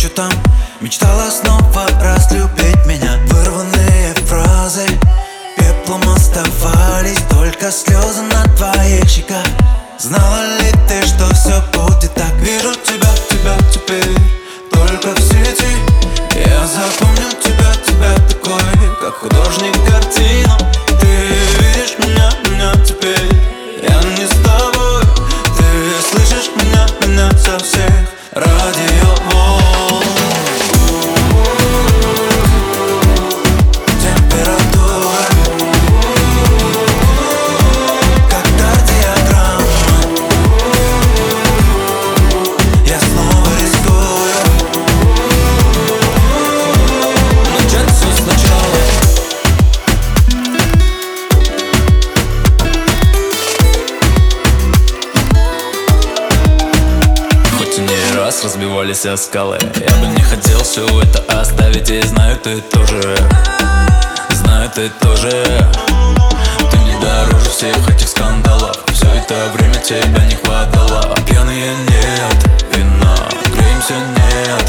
ночью там мечтала снова разлюбить меня. Вырванные фразы пеплом оставались, только слезы на твоих щеках. Знала ли ты, что все будет так? Вижу тебя теперь только в сети. Я запомню тебя такой, как художник картину. Ты видишь меня теперь, я не с тобой. Ты слышишь меня со всех радиоволн. Температура как кардиограмма. Я снова рискую начать все сначала. Хоть и не раз разбивались о скалы, я бы не хотел все это оставить. И знаю, ты тоже, ты не дороже всех этих скандалов. Все это время тебя не хватало, а пьяные нет вина, греемся нет